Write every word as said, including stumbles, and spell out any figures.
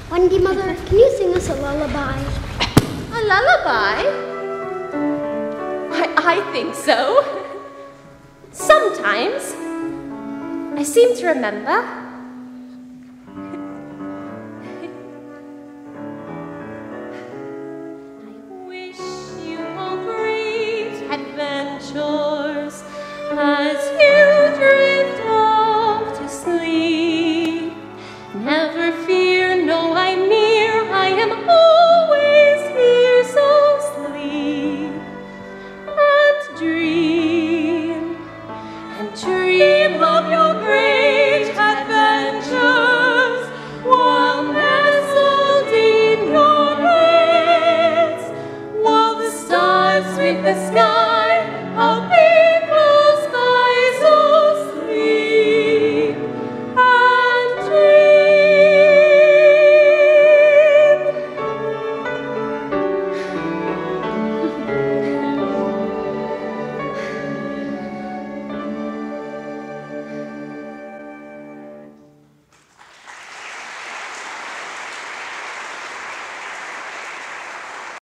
Wendy, Mother, can you sing us a lullaby? A lullaby? I, I think so. Sometimes. I seem to remember